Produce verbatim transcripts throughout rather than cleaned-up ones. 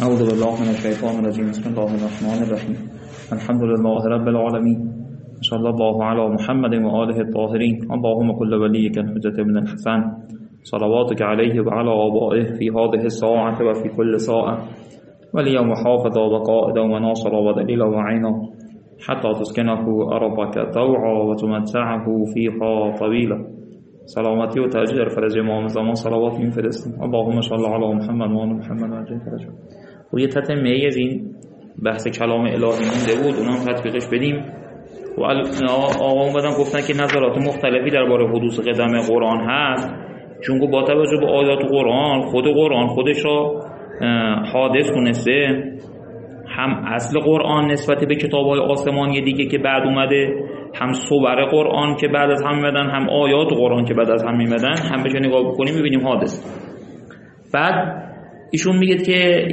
اعوذ بالله من الشیطان الرجیم. بسم الله الرحمن الرحیم. الحمد لله رب العالمین. صلی الله علی محمد و آله الطاهرین. اللهم كل وليك الحجة بن الحسن صلواتك عليه وعلى آبائه في هذه الساعة وفي كل ساعة وليا وحافظا وقائدا وناصرا ودليلا وعينا حتى تسكنه أرضك طوعا وتمتعه فيها طويلا. سلامتی و تاج فرج امام زمان صلوات میفرستیم. اللهم صل علی محمد و آل محمد و عجل فرج. و یه تتمه از این بحث کلام الهی مونده بود، اونم تطبیقش بدیم. و آقا بعدم گفتن که نظرات مختلفی درباره حدوث قدم قرآن هست، چون با توجه به آیات قرآن، خود قرآن خودش را حادث دونسته، هم اصل قرآن نسبت به کتاب‌های آسمانی دیگه که بعد اومده، هم صور قرآن که بعد از هم میمدن، هم آیات قرآن که بعد از هم میمدن، هم بهش نگاه بکنیم میبینیم حادث. بعد ایشون میگه که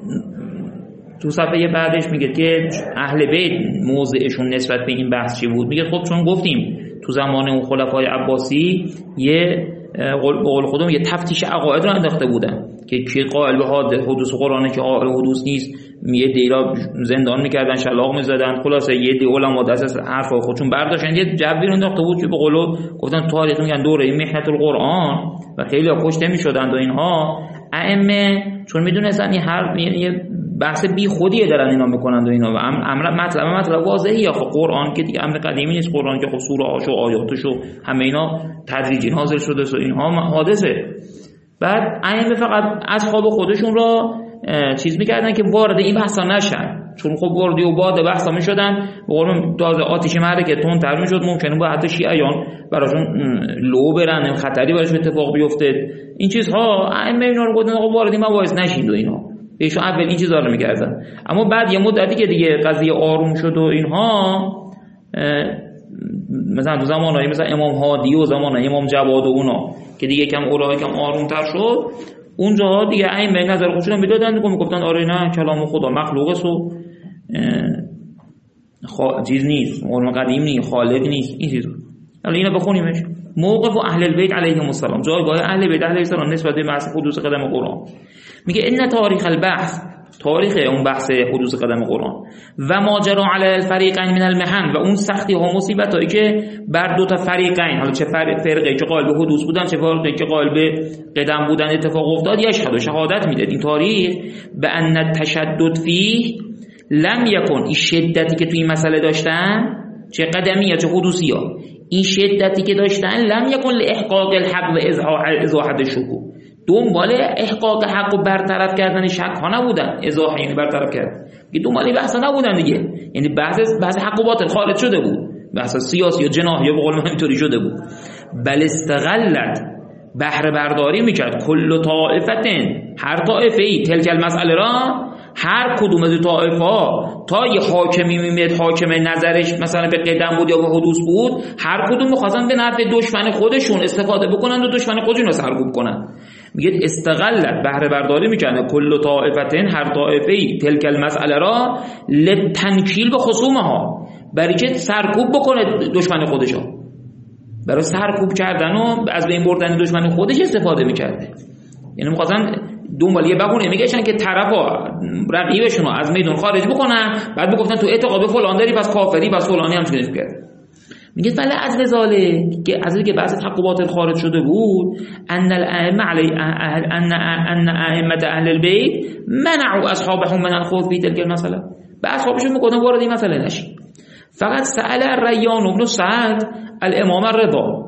تو صفحه بعدش میگه که اهل بیت موضعشون نسبت به این بحث چی بود. میگه خب چون گفتیم تو زمان اون خلفای عباسی یه قول قول خودم یه تفتیش عقاید رو انداخته بودن که کی قائل به حدوث قرآنه که قائل حدوث نیست، یه دیرا زندان میکردن، شلاق میزدن، خلاصه یه دی علما دست از حرفای خودشون برداشتن، یه جوی رو انداخته بود که به قولو گفتن تاریخ میگن دوره این محنت القرآن و خیلی کشته میشدند و اینها. ائمه چون میدونستن این هر یه بحث بی خودیه دارن اینا میکنند و اینا و امر مطلب مطلب واضحه. خب قرآن که دیگه امر قدیمی نیست، قرآن که خب سوره هاش و آیاتش و همه اینا تدریجی نازل شده و اینها حادثه. بعد ائمه فقط اصحاب خودشون را چیز میکردن که وارد این بحثا نشن، چون خب وردی و بعد بحثا میشدن به قول تازه آتش محرکه تندتر میشد، ممکنه با حتی شیعیان براشون لو برن، خطری براش اتفاق بیفته. این چیزها ائمه اینا رو گفتن آقا وارد این مباحث نشین و اینا، ایشون اول این چیزا رو میکردن. اما بعد یه مدتی که دیگه قضیه آروم شد و اینها، مثلا تو زمانهای مثلا امام هادی و زمانهای امام جواد و اونا که دیگه کم اوضاع کم آرومتر شد، اونجا دیگه ائمه نظر خودشون میدادن و میگفتن آره نه کلام خدا مخلوقه سو خا... چیز نیست، قرآن قدیم نیست، خالق نیست، این چیزا. حالا اینا بخونیمش. موقف اهل البیت علیهم السلام، جایگاه اهل بیت علیهم السلام نسبت به بحث حدوث قدم قرآن. میگه ان تاریخ البحث، تاریخ اون بحث حدوث قدم قرآن و ماجرا علی الفریقین من المحن، و اون سختی ها مصیبتایی که بر دو تا فریقین، حالا چه فرقه که قائل به حدوث بودن چه فرقه که قائل به قدم بودن اتفاق افتاد، یشهد و شهادت میداد این تاریخ به ان التشدد فیه لم یکن، این شدتی که توی این مسئله داشتن، چه قدمی یا چه حدوثی ها، این شدتی که داشتن لم یکن لاحقاق الحق و ازاحه الشکوک، دنبال احقاق حق و برطرف کردن شک ها نبودن، ازاحه یعنی برطرف کرد، که دنبال بحث نبودن دیگه، یعنی بحث بحث حق و باطل خارج شده بود، بحث سیاسی یا جناح یا به قول من اینطوری شده بود. بل استغلت، بهره برداری میکرد کل طائفتن، هر طائفه‌ای تلک المسئله را، هر کدوم از طائفه‌ها تا یه حاکمی میاد حاکم نظرش مثلا به قدم بود یا به حدوث بود، هر کدوم می‌خواستن به نفع دشمن خودشون استفاده بکنن و دشمن خودشون رو سرکوب کنن. میگه استغلت، بهره برداری میکنه کل طائفتن، هر طائفه‌ای تلک المسئله را لتنکیل به خصومها، برای که سرکوب بکنه دشمن خودشو، برای سرکوب کردن و از بین بردن دشمن خودش استفاده میکرده. یعنی می‌خواستن دنبال یه بهونه میگشتن که طرفا رقیبشون رو از میدون خارج بکنن، بعد میگفتن تو اعتقاد به فلان داری پس کافری، پس فلانی هم چیزی کرد. میگه فلا از وزاله که از اینکه بحث حق و باطل خارج شده بود، ان الائمه علی اهل ان ان ائمه اهل البیت منعوا اصحابهم من الخوض فی تلک المساله، به اصحابشون میگفتن وارد این مسئله نشین. فقط سأل الریان بن سعد الامام الرضا،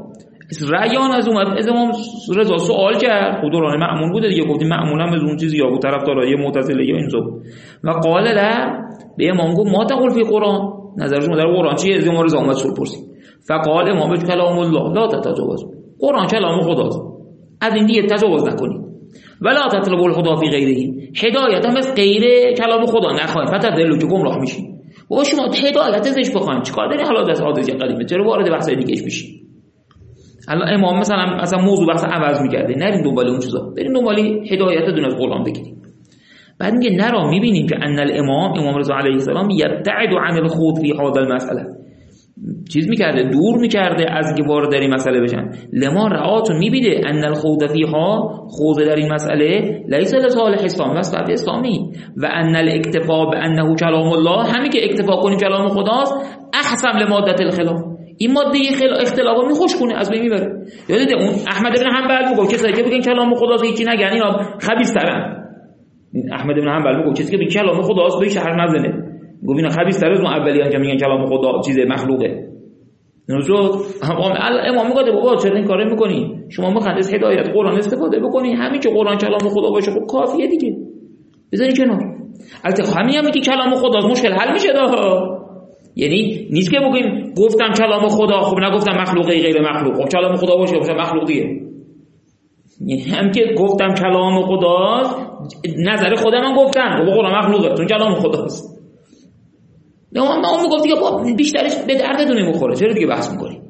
ریان از اومد از امام رضا سوال کرد، خود دوران مأمون بوده دیگه، گفتیم مأمون هم از اون چیزی یا بود طرفدارای معتزله یا اینجا بود، و قال لا، به امام گفت ما تقول فی قرآن، نظرشون در قرآن چیه؟ از امام رضا اومد سوال پرسید. فقال امام کلام الله لا تتجاوز، قرآن کلام خداست، از این دیگه تجاوز نکنید. ولا تطلبوا الهدى فی غیره، هدایت هم از غیر کلام خدا نخواهید، فتضلوا که گمراه میشید. و شما هدایت ازش بخواید چیکار دارین؟ حالا دست حادثه قدیمه چرا وارد بحث دیگه بشید؟ الان امام مثلا مثلا موضوع بحث عوض می‌کرده، نرین دنبال اون چیزا، برین دنبال هدایت دون از قرآن بگیرید. بعد میگه نرا، میبینیم که ان الامام امام رضا علیه السلام یبتعد عن الخوض فی هذا المسئله، چیز میکرده، دور میکرده از اینکه وارد در این مسئله بشن. لما رعاتون میبیده ان الخوض فیها، خوض در این مسئله لیس لصالح اسلام، مصلحت اسلامی، و ان الاکتفاء بانه کلام الله، همین که اکتفا کنیم کلام خداست، احسن لمادت الخلاف، این ماده اختلافا میخوش کنه، از بین میبره. یادته اون احمد بن حنبل میگه کسایی که بگن کلام خداست هیچی نگن اینا خبیث ترن. احمد بن حنبل میگه کسی که بگه کلام خداست به شهر نزنه، گفت اینا خبیث تر از اون اولیان که میگن کلام خدا چیز مخلوقه. نوزو امام میگه بابا چرا این کارو میکنی؟ شما مخندس هدایت قرآن استفاده بکنی، همین که قرآن کلام خدا باشه خب کافیه دیگه، بذاری کنار. البته همین هم که کلام خداست مشکل حل میشه دا. یعنی نیست که بگیم گفتم کلام خدا، خب نگفتم مخلوقی غیر مخلوق، خب کلام خدا باشه باشه مخلوق دیگه. یعنی هم که گفتم کلام خداست، نظر خودم من گفتم بابا قرآن مخلوقه چون کلام خداست. نه ما اون میگفت دیگه با بیشترش به دردتون نمیخوره، چرا دیگه بحث میکنی؟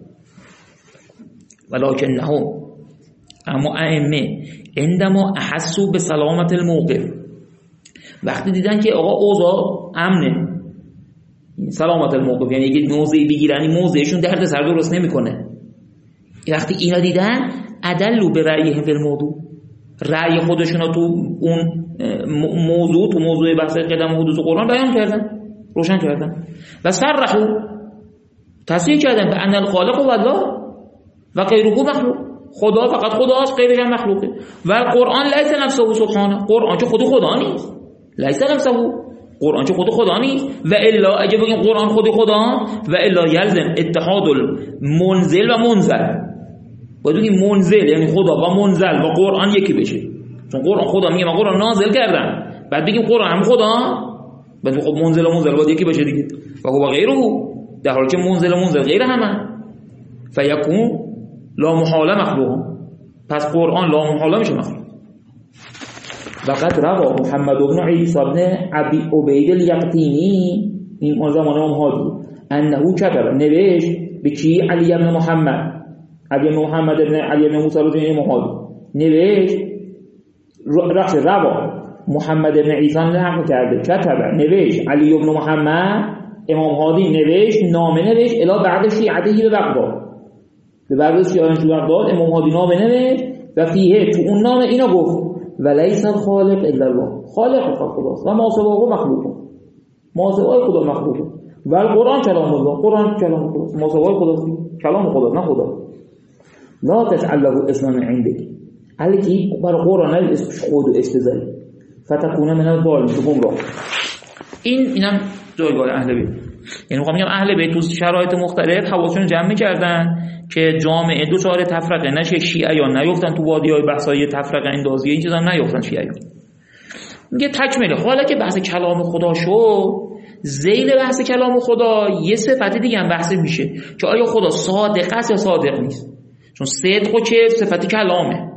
ولکنه اما ائمه عندما احسوا به سلامت الموقف، وقتی دیدن که آقا اوضاع امنه، سلامت الموقف یعنی اگه موضعی بگیرن این موضعشون درد سر درست نمیکنه، وقتی اینا دیدن عدلوا به رأیهم فی الموضوع، رأی خودشون رو تو اون موضوع تو موضوع بحث قدم و حدوث قرآن بیان کردن، روشن کردن و صرحوا تصریح کردن به ان الخالق و الله و غیره مخلوق، خدا فقط خداست غیرش هم مخلوقه. و قرآن لیس نفسه سبحانه، قرآن چه خود خدا نیست، لیس نفسه، قرآن چه خود خدا نیست. و الا اگه بگیم قرآن خود خدا، و الا یلزم اتحاد المنزل و منزل، باید بگیم منزل یعنی خدا و منزل و قرآن یکی بشه، چون قرآن خدا میگه من قرآن نازل کردم، بعد بگیم قرآن هم خدا، بعد خب منزل و منزل باید یکی باشه دیگه. و هو غیره، در حالی که منزل و منزل غیر همه، فیکون لا محاله مخلوق، پس قرآن لا محاله میشه مخلوق. وقد روى محمد بن عیسی بن ابی عبید الیقطینی، این زمان امام هادی، انه کتب نوشت به کی؟ علی بن محمد، علی بن محمد بن علی بن موسی بن امام هادی نوشت، رخص روى محمد بن عیسی نقل کرده، کتب نوشت علی بن محمد، امام هادی نوشت نامه نوشت الی بعد شیعته به بغداد، به بعد شیعان تو بغداد امام هادی نامه نوشت و فیه تو اون نامه اینا گفت ولیس الخالق الا الله، خالق فقط خداست و ما سواه مخلوق، ما سواه خدا مخلوقه. و القرآن کلام الله، قرآن کلام خداست، ما سواه خداست، کلام خدا نه خدا. لا تجعل له اسما عندك، علیکی بر قرآن اسمش خود استزاری فتکونه من الضالین، تو گمراه. این اینم جایگاه اهل بیت، یعنی میگم اهل بیت تو شرایط مختلف حواسشون جمع می‌کردن که جامعه دو چهار تفرقه نشه، شیعیان نیفتن تو وادی‌های بحث‌های تفرقه اندازی این چیزا نیفتن شیعیان. میگه تکمیله، حالا که بحث کلام خدا شد، ذیل بحث کلام خدا یه صفت دیگه هم بحث میشه که آیا خدا صادق است یا صادق نیست، چون صدق و کذب صفت کلامه،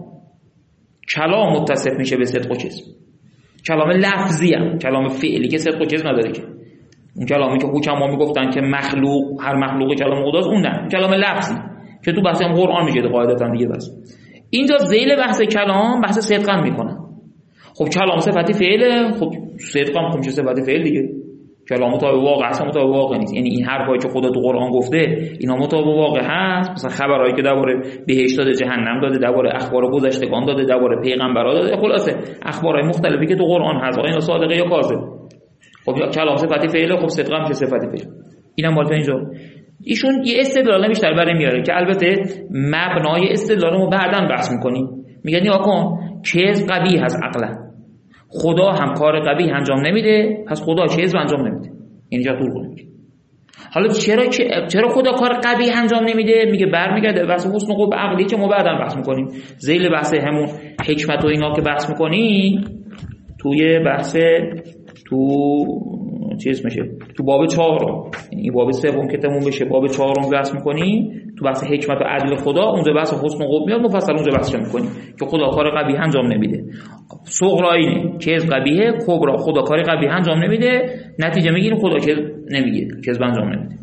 کلام متصف میشه به صدق و کذب، کلام لفظی هم، کلام فعلی که صدق و کذب نداره که، اون کلامی که حکما میگفتن که مخلوق هر مخلوق کلام خداست، اون نه، کلام لفظی که تو بحث قرآن میشه قاعدتا دیگه. بس اینجا ذیل بحث کلام بحث صدق هم میکنن. خب کلام صفتی فعله، خب صدق هم میشه صفت فعل دیگه، کلام مطابق واقع اصلا مطابق واقع نیست، یعنی این حرفایی که خدا تو قرآن گفته اینا مطابق واقع هست، مثلا خبرایی که درباره بهشت داده، جهنم داده، درباره اخبار گذشتگان داده، درباره پیغمبرا داده، خلاصه اخبارای مختلفی که تو قرآن هست، اینا صادقه یا کاذب. خب کلام صفتی فعله، خب صدق هم که صفتی فعل. اینم بالا اینجا ایشون یه استدلال بیشتر برای میاره که البته مبنای استدلال رو بعداً بحث می‌کنیم. میگن نیا کن کذب قبیح از عقلا، خدا هم کار قبیح انجام نمیده، پس خدا کذب انجام نمیده، اینجا طول کنیم. حالا چرا چرا خدا کار قبیح انجام نمیده؟ میگه برمیگرده بحث حسن قبح عقلی که ما بعداً بحث می‌کنیم. ذیل بحث همون حکمت و اینا که بحث می‌کنیم توی بحث تو چیز میشه تو باب چهارم، یعنی باب سوم که تموم بشه باب چهارم بحث می‌کنیم تو بحث حکمت و عدل خدا، اونجا بحث حسن و قبح میاد مفصل اونجا بحث می‌کنیم که خدا کار قبیح انجام نمیده. صغرا اینه کذب قبیحه، کبرا خدا کار قبیح انجام نمیده، نتیجه میگیریم خدا کذب نمیگه، کذب انجام نمیده.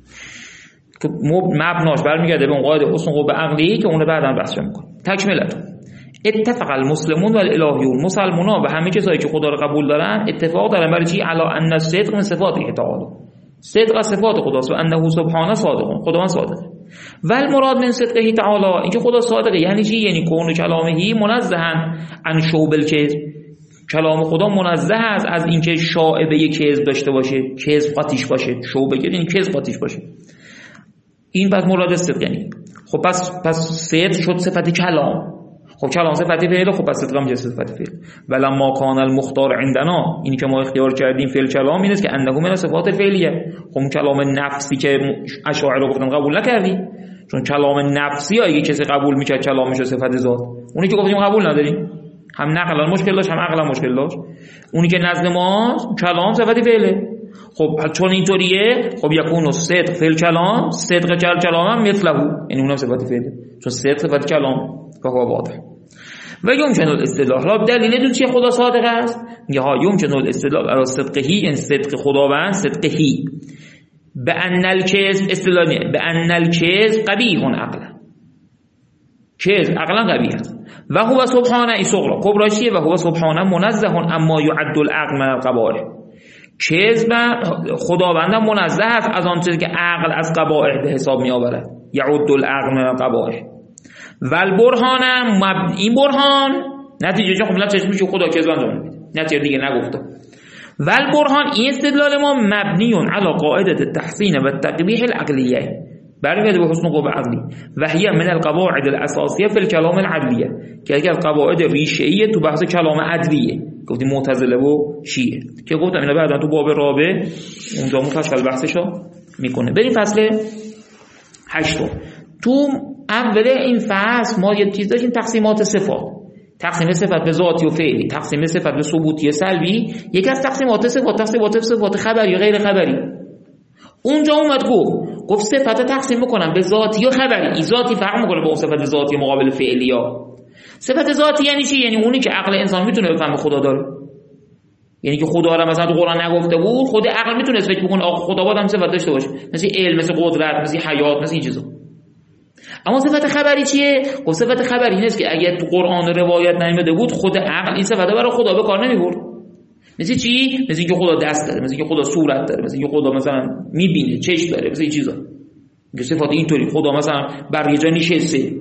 که مبناش برمیگرده به اون قاعده حسن و قبح عقلی که اون رو بعداً بحث می‌کنیم. تکملت اتفق المسلمون والالهیون، مسلمونا و همه کسایی که خدا رو قبول دارن اتفاق دارن برای چی؟ علی ان الصدق من صفاته تعالی، صدق از صفات خداست و انه سبحانه صادق، خداوند صادقه. و المراد من صدقه تعالی، اینکه خدا صادقه یعنی چی؟ یعنی کون کلامه منزهن عن شوب الکذب، کلام خدا منزه است از اینکه شائبه کذب داشته باشه، کذب قاطیش باشه، شوبه یعنی کذب قاطیش باشه. این پس مراد صدق یعنی خب پس پس صدق شد صفت کلام. خب کلام صفت فعل، خب پس صدق هم صفت فعل. ولما کان المختار عندنا، اینی که ما اختیار کردیم فعل کلام این است که انه من صفات فعلیه. خب کلام نفسی که اشاعره گفتن قبول نکردی، چون کلام نفسی اگه کسی قبول میکرد کلامش صفت ذات، اونی که گفتیم قبول نداریم، هم نقلا مشکل داشت هم عقلا مشکل داشت. اونی که نزد ما کلام صفت فعله. خب چون اینطوریه خب یکون صدق فعل کلام، صدق کل کلام هم مثله، یعنی اونم صفت فعله، چون صدق صفت کلام که هو واضح. و یمکن الاستدلال، حالا دلیل دو چیه خدا صادق است؟ میگه ها یمکن الاستدلال علی صدقهی، این صدق خداوند صدقهی به ان الکذب، استدلالیه به ان الکذب قبیح عقلا، کذب عقلا قبیح است. و هو سبحانه ای صغرا، کبرا چیه؟ و هو سبحانه منزه اما یعد العقل من القبائح، کذب خداوند منزه است از آن چیزی که عقل از قبائح به حساب می آورد، یعد العقل من القبائح. و البرهان، این برهان نتیجه چه؟ خب نتیجه میشه خدا کذب انجام میده، نتیجه دیگه نگفته. و البرهان، این استدلال ما مبنی علی قاعده التحسین و التقبیح العقلیه، برمیگرده به حسن قوه عقلی. و هي من القواعد الاساسیه فی الکلام العدلیه، که یکی از قواعد ریشه‌ای تو بحث کلام عدلیه، گفتیم معتزله و شیعه که گفتم اینا بعدا تو باب رابع اونجا مفصل بحثشو میکنه. بریم فصل هشت. تو اول این فصل ما یه چیز داشتیم، تقسیمات صفات، تقسیم صفات به ذاتی و فعلی، تقسیم صفات به ثبوتی سلبی. یکی از تقسیمات صفات تقسیمات صفات خبری و غیر خبری. اونجا اومد گفت گفت صفات تقسیم میکنن به ذاتی و خبری. این ذاتی فرق میکنه با اون صفات ذاتی مقابل فعلی ها. صفات ذاتی یعنی چی؟ یعنی اونی که عقل انسان میتونه بفهمه خدا داره، یعنی که خدا را مثلا تو قرآن نگفته بود، خود عقل میتونه فکر بکنه آخه خدا باید هم صفات داشته باشه، مثل علم، مثل قدرت، مثل حیات، مثل این چیزا. اما صفت خبری چیه؟ خب صفت خبری اینه که اگه تو قرآن روایت نیامده بود خود عقل این صفت برای خدا به کار نمیبرد. مثل چی؟ مثل اینکه خدا دست داره، مثل اینکه خدا صورت داره، مثل اینکه خدا مثلا میبینه، چشم داره، مثل این چیزا. میگه صفات اینطوری، خدا مثلا بر یه جا نشسته.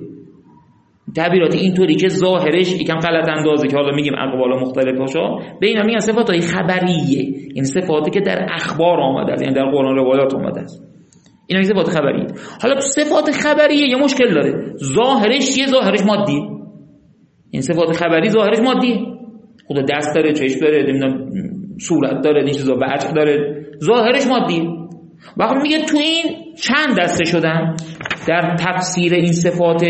تعبیرات اینطوری که ظاهرش یکم غلط اندازه که حالا میگیم اقوال مختلفاشا، به اینا میگن صفاتای خبریه، یعنی صفاتی که در اخبار آمده است، یعنی در قرآن روایات آمده است. اینا میگه صفات خبریه. حالا تو صفات خبریه یه مشکل داره، ظاهرش یه ظاهرش مادیه. این صفات خبری ظاهرش مادیه، خدا دست داره، چشم داره، نمیدونم صورت داره، این چیزا وجه داره، ظاهرش مادیه. وقتی میگه تو این چند دسته شدن در تفسیر این صفات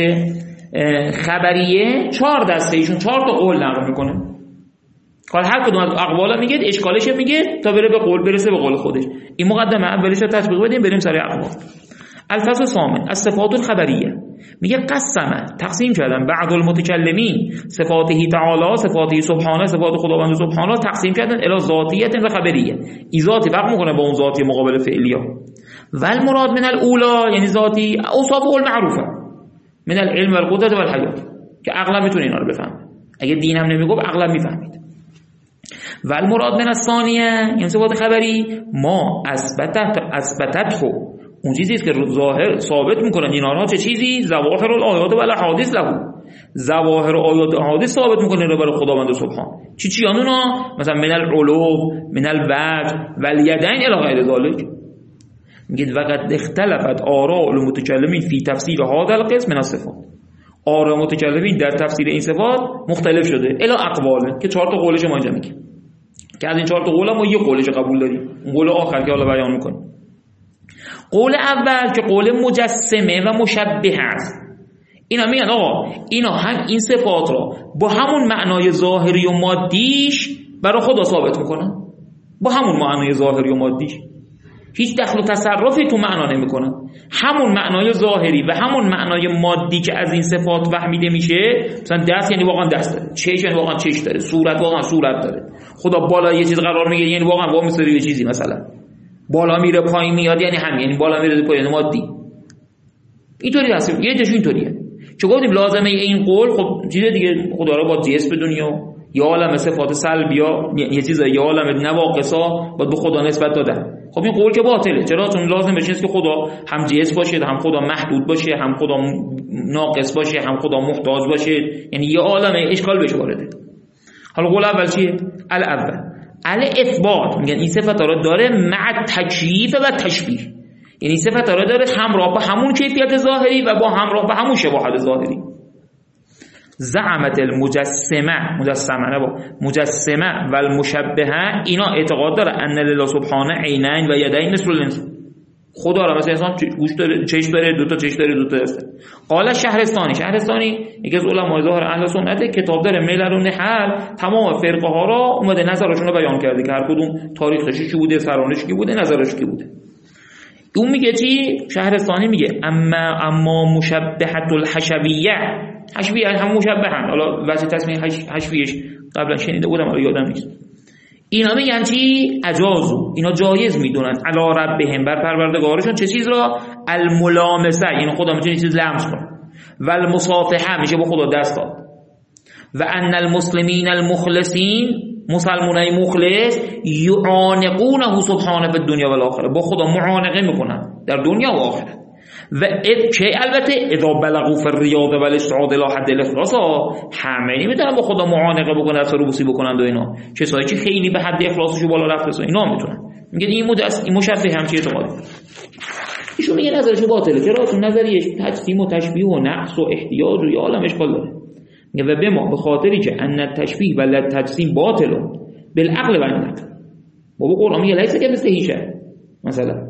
خبریه، چهار دسته، ایشون چهار تا قول نقل میکنه. حالا هر کدوم از اقوالا میگه اشکالش میگه تا بره به قول، برسه به قول خودش. این مقدمه اولش رو تطبیق بدیم، بریم سر اقوال. الفصل الثامن الصفات الخبریه، میگه قسمه تقسیم کردن بعض المتکلمین صفاته تعالی، صفاته سبحانه، صفات خداوند سبحانه تقسیم کردن الی ذاتیت و خبریه. این ذاتی فرق میکنه با اون ذاتی مقابل فعلیه. و المراد من الاولی، یعنی ذاتی اوصاف المعروفه من العلم والقدرت والحیات، که عقلا میتونه اینا رو بفهمه، اگه دین هم نمیگفت عقلا میفهمید. و المراد من الثانیه، یعنی صفات خبری ما اثبتت اثبتته، اون چیزی است که ظاهر ثابت میکنن اینا چه چیزی؟ ظواهر الآیات و الاحادیث له، ظواهر آیات و احادیث ثابت میکنه رو برای خداوند سبحان. چی چی اونا؟ مثلا من العلو، من الوجه و الیدین الی غیر ذلک. میگه وقت اختلفت آراء المتکلمین فی تفسیر هذا القسم من الصفات، آراء متکلمین در تفسیر این صفات مختلف شده الی اقوال، که چهار تا قولش ما اینجا میگیم، که از این چهار تا قول ما یه قولش قبول داریم، اون قول آخر که حالا بیان میکنیم. قول اول که قول مجسمه و مشبه است، اینا میگن آقا اینا هم این صفات را با همون معنای ظاهری و مادیش برای خدا ثابت میکنن، با همون معنای ظاهری و مادیش، هیچ دخل و تصرفی تو معنا نمیکنن، همون معنای ظاهری و همون معنای مادی که از این صفات فهمیده میشه. مثلا دست یعنی واقعا دست داره، چشم یعنی واقعا چشم داره، صورت واقعا صورت داره، خدا بالا یه چیز قرار میگیره یعنی واقعا وا میسازه یه چیزی، مثلا بالا میره پایین میاد یعنی همین، یعنی بالا میره پایین مادی. اینطوری هست، یه جشون اینطوریه چه گفتیم لازمه این قول. خب چیز دیگه خدا رو با جسم دنیا یا عالم صفات سلبیا، یه چیز یا عالم نواقصا باید به خدا نسبت دادن. خب این قول که باطله. چرا؟ چون لازم بشه که خدا هم جنس باشه، هم خدا محدود باشه، هم خدا ناقص باشه، هم خدا محتاج باشه، یعنی یه عالمه اشکال بهش وارده. حالا قول اول چیه؟ الاول الاثبات، میگن این صفات رو داره مع تکییف و تشبیه، یعنی صفات رو داره همراه با همون کیفیت ظاهری و با همراه با همون شباهت ظاهری. زعمت المجسمه، مجسمه نه با مجسمه و المشبهه، اینا اعتقاد داره ان لله سبحانه عینین و یدین مثل الانسان، خدا را مثل انسان گوش داره، چشم داره، دو تا چشم داره، دو تا دست. قال شهرستانی، شهرستانی یکی از علمای ظاهر اهل سنت، کتاب داره ملل و نحل، تمام فرقه ها را اومده نظرشون رو بیان کرده که هر کدوم تاریخش چی بوده، سرانش کی بوده، نظرش کی بوده. اون میگه چی؟ شهرستانی میگه اما اما مشبهه الحشویه، حشویه هم مشبهن، حالا واسه تصمیه حشویش قبلا شنیده بودم حالا یادم نیست. اینا میگن چی؟ اجازو، اینا جایز میدونن علی ربهم، بر پروردگارشون چه چیز را؟ الملامسه، یعنی خدا میتونه چیز لمس کنه، و المصافحه، میشه با خدا دست داد، و ان المسلمین المخلصین، مسلمانای مخلص، یعانقونه سبحانه فی الدنیا و الاخره، با خدا معانقه میکنن در دنیا و آخرت. و که البته اذا بلغوا فی الریاض و الاستعاده الی حد الاخلاص، همه نمیتونن با خدا معانقه بکنن، دست رو بوسی بکنن و اینا، کسایی که خیلی به حد اخلاصشو بالا رفته اینا میتونن. میگه این مدعس این مشبه هم چی اعتقادی؟ ایشون میگه نظرشو باطله. چرا؟ چون نظریه تجسیم و تشبیه و نقص و احتیاج و یه عالم اشکال داره. میگه و به ما به خاطری که ان التشبیه و التجسیم باطل بالعقل و النقل، بابا قرآن میگه لیس کمثله شیء، مثلا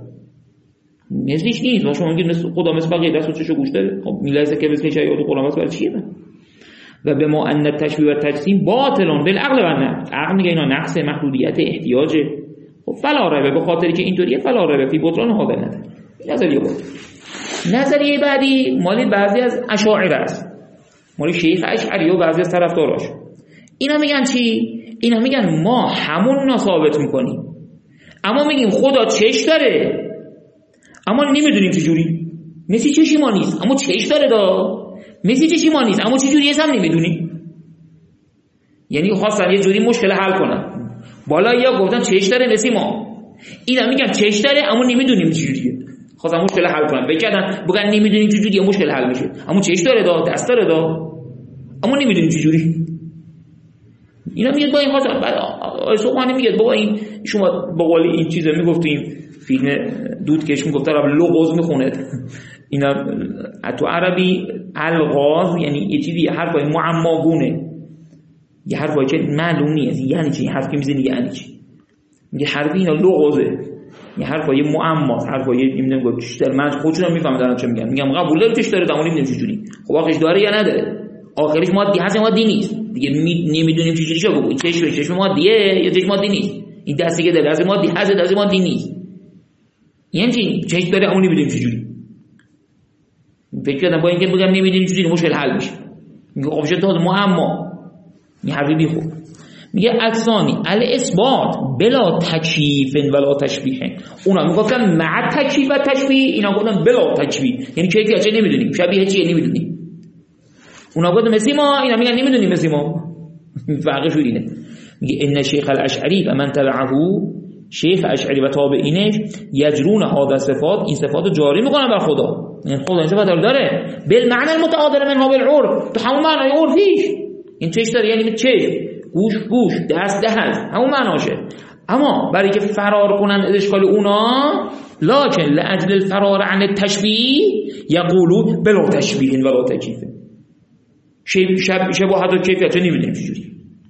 مثلش نیست. ما شما میگید مثل خدا مثل بقیه دست و چشو گوش داره، خب لیس کمثله شیء تو قرآن واسه برای چیه؟ و به ما ان التشبیه و التجسیم باطل بالعقل و النقل، عقل میگه اینا نقص، محدودیت، احتیاجه. خب فلا ریب، به خاطری که اینطوریه فلا ریب فی بطلان هذا النظر. نظریه بود. نظریه بعدی مالی بعضی از اشاعره است، مالی شیخ اشعری و بعضی از طرفداراش. اینا میگن چی؟ اینا میگن ما همون ثابت میکنیم، اما میگیم خدا چش داره اما نمیدونیم چجوری. مثل چشی ما نیست اما چش داره، دا مثل چشی ما نیست اما چجوری هم نمیدونیم. یعنی خواستن یه جوری مشکل حل کنن، بالا یا گفتن چش داره مثل ما، اینا میگن چش داره اما نمیدونیم چجوریه. خواستن مشکل حل کنن، بگن بگن نمیدونیم چجوریه، مشکل حل میشه، اما چش داره، دا دست داره، دا اما نمیدونیم چجوری. اینا میاد با این خاطر بعد آقای سبحانی میگه بابا این شما با قول این چیزا میگفتیم فیلم دودکش میگفت رب لغز میخونه. اینا تو عربی الغاز یعنی یه چیزی، یه حرفای معماگونه، یه حرفایی که معلوم نیست یعنی چی، حرفی میزنی یعنی چی، میگه حرفی اینا لغزه، یه حرفای معما، حرفای نمیدونم بیشتر من خودم میفهمم دارن چه میگن. میگم قبول داره چش داره، اما نمیدونم چجوری. خب آخرش داره یا نداره؟ آخرش مادی هست یا مادی نیست دیگه، نمیدونیم چجوری شو بگو. چشم چشم مادیه یا چشم مادی نیست؟ این دستی که داره دست مادی هست دست مادی نیست، یعنی چی؟ چشم داره اما نمیدونیم چجوری. فکر کردم با اینکه بگم نمیدونیم چجوری مشکل حل میشه. میگه خب شد معما، این حرفی بیخود. میگه اثانی الاثبات بلا تکییف ولا تشبیه، اونا میگفتن مع تکییف و تشبیه، اینا گفتن بلا تکییف، یعنی کیفیت چه نمیدونیم، شبیه چیه نمیدونیم. اونا گفتن مثل ما، اینا میگن نمیدونیم مثل ما. فرقش اینه. میگه ان شیخ الاشعری و من تبعه، شیخ اشعری و تابعینش یجرون هذا صفات، این صفات رو جاری میکنن بر خدا. این خدا این صفات رو داره بالمعنى المتعادل منها بالعرف، تو همون معنای عرفیش. این چش داره یعنی چش، گوش گوش، دست دست، همون معناشه. اما برای که فرار کنن از اشکال اونا، لکن لاجل الفرار عن التشبیه یقولون بلا تشبیه ولا تکییف، شباهت و کیفیت نمیدونیم چجوری.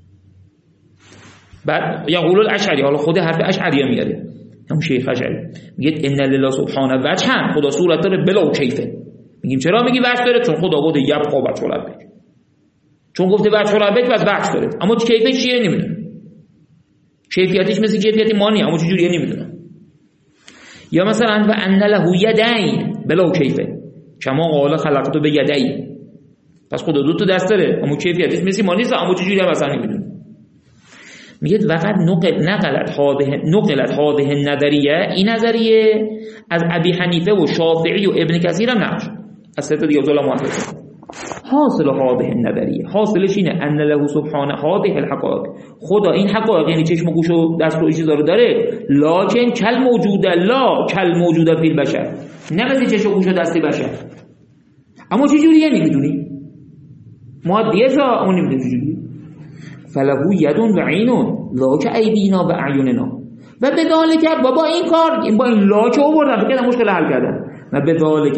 بعد یقول الاشعری، حالا خود حرف اشعری میاره، همون شیخ اشعری میگه ان لله سبحانه وجها، خدا صورت داره بلا کیفه. میگیم چرا میگی وجه داره؟ چون خدا گفته یبقى وجه ربک، چون گفته وجه ربک پس وجه داره، اما کیفیتش چیه نمیدونه، کیفیتش مثل کیفیت ما نیست اما چجوریه نمیدونه. یا مثلا و ان له یدین بلا کیفه کما قال خلقت بیدین، پس خدا دو تا دست داره اما کیفیتش مثل ما نیست اما چجوری هم اصلا نمیدونه. میگه وقت نقل نقلت هذه نقلت هذه النظریه، این نظریه از ابی حنیفه و شافعی و ابن کثیر هم نقل از سه تا دیگه علما هست. حاصل هذه النظریه، حاصلش اینه ان له سبحانه هذه الحقائق، خدا این حقایق یعنی چشم و گوش و دست و چیزا رو داره، لکن کل موجوده، لا کل موجوده فی البشر، نه مثل چشم و گوش و دست بشر. اما چه جوریه نمیدونی؟ ما دیتا اون نمیدونی چه جوریه. فله ید و عین لا که ایدینا و اعیننا، و به ذالک با این کار با این لا که آوردن فکر مشکل حل کردن، و به ذالک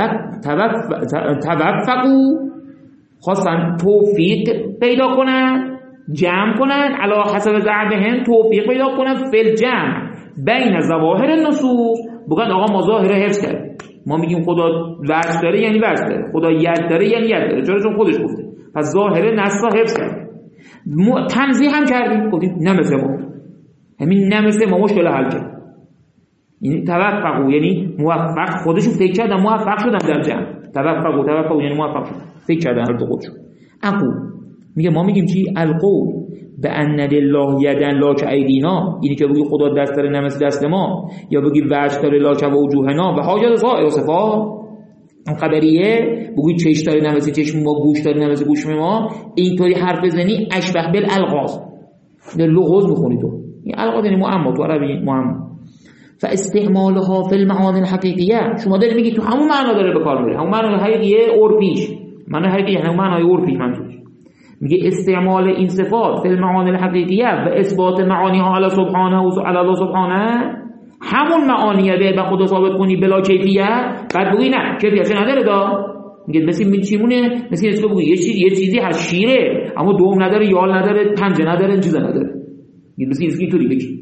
توفقوا، خواستن توفیق پیدا کنن، جمع کنن، علی حسب ذهنهم توفیق پیدا کنن فی الجمع بین ظواهر النصوص. بگن آقا ما ظاهر حفظ کرد، ما میگیم خدا وجه داره یعنی وجه داره، خدا ید داره یعنی ید داره، چرا؟ چون خودش گفته. پس ظاهر نصا حفظ کرد، تنزیه هم کردیم، گفتیم نه مثل ما، همین نه مثل ما مشکل حل کرد. یعنی توفقوا یعنی موفق، خودشون فکر کردن موفق شدن در جمع. توفقوا توفقوا یعنی موفق شدن، فکر کردن هر دو خودشون. اقول میگه ما میگیم چی؟ القول به ان لله یدن لا کایدینا، اینی که بگی خدا دست داره نه مثل دست ما، یا بگی وجه داره لا کوجوهنا و حاجت سائر صفات. اون خبریه بگی چش داره نه مثل چشم ما، گوش داره نه مثل گوش ما، اینطوری حرف بزنی اشبه بالالغاز، در لغز میخونی تو. این الغاز یعنی معما، تو عربی معما. فاستعمالها فی المعانی الحقیقیه، شما داری میگی تو همون معنا داره به کار میره، همون معنای حقیقیه عرفیش، معنای حقیقی همون معنای عرفی منظورش. میگه استعمال این صفات فی المعانی الحقیقیه و اثبات معانیها علی سبحانه و علی الله سبحانه، همون معانیه به خدا ثابت کنی بلا کیفیت. بعد بگی نه کیفیت نداره دا، میگه مثل چیمونه، مثل اسکو بگی یه چیزی یه چیزی هست شیره اما دوم نداره، یال نداره، پنجه نداره، چیزا نداره. میگه مثل اسکی اینطوری بگی،